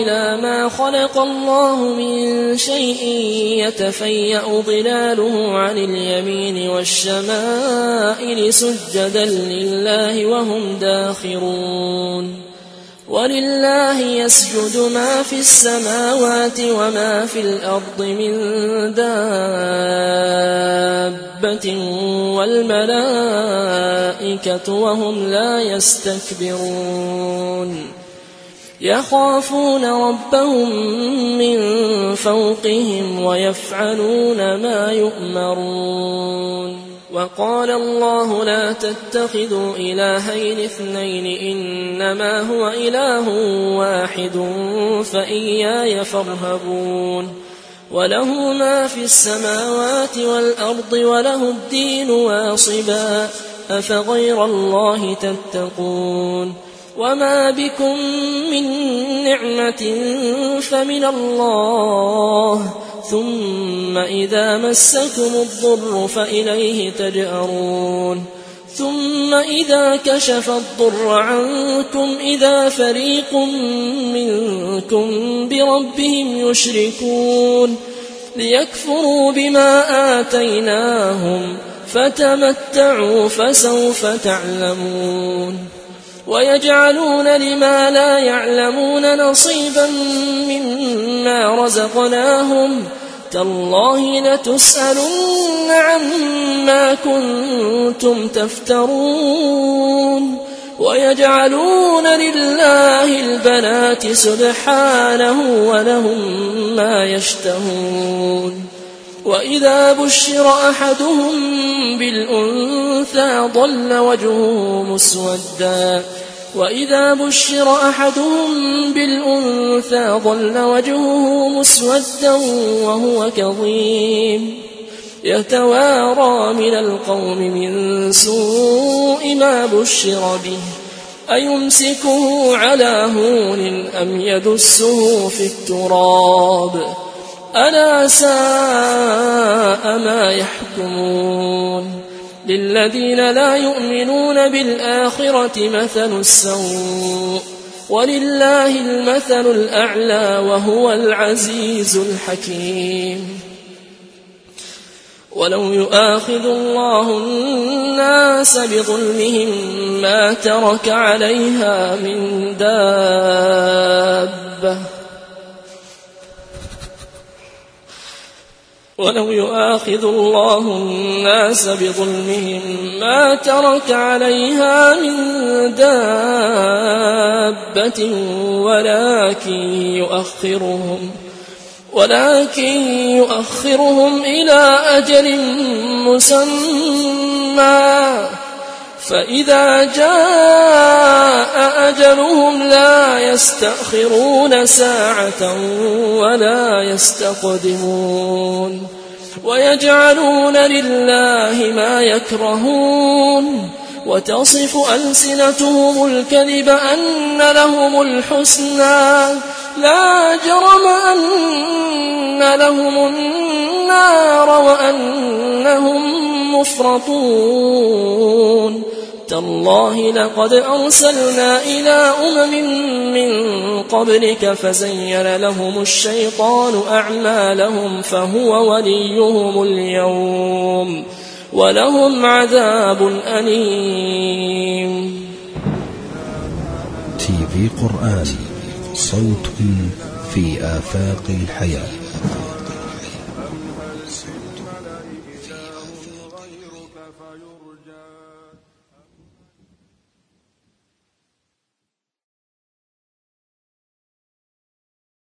إلى ما خلق الله من شيء يتفيأ ظلاله عن اليمين والشمائل سجدا لله وهم داخرون ولله يسجد ما في السماوات وما في الأرض من دابة والملائكة وهم لا يستكبرون يخافون ربهم من فوقهم ويفعلون ما يؤمرون وقال الله لا تتخذوا إلهين اثنين إنما هو إله واحد فإياي فارهبون وله ما في السماوات والأرض وله الدين واصبا أفغير الله تتقون وما بكم من نعمة فمن الله ثم إذا مسكم الضر فإليه تجأرون ثم إذا كشف الضر عنكم إذا فريق منكم بربهم يشركون ليكفروا بما آتيناهم فتمتعوا فسوف تعلمون ويجعلون لما لا يعلمون نصيبا مما رزقناهم تالله لتسألن عما كنتم تفترون ويجعلون لله البنات سبحانه ولهم ما يشتهون وإذا بشر أحدهم بالأنثى ظل وجهه مسودا وإذا بشر أحدهم بالأنثى ظل وجهه مسودا وهو كظيم يتوارى من القوم من سوء ما بشر به أيمسكه على هون أم يدسه في التراب ألا ساء ما يحكمون للذين لا يؤمنون بالآخرة مثل السوء ولله المثل الأعلى وهو العزيز الحكيم ولو يؤاخذ الله الناس بظلمهم ما ترك عليها من دابة ولو يؤاخذ الله الناس بظلمهم ما ترك عليها من دابة ولكن يؤخرهم إلى أجل مسمى فإذا جاء أجلهم لا يستأخرون ساعة ولا يستقدمون ويجعلون لله ما يكرهون وتصف ألسنتهم الكذب أن لهم الحسنى لا جرم أن لهم النار وأنهم مفرطون تالله لقد أرسلنا إلى من قبلك فزين لهم الشيطان أعمالهم فهو وليهم اليوم ولهم عذاب أليم. تي في قرآن صوت في آفاق الحياة. غيرك فيرجى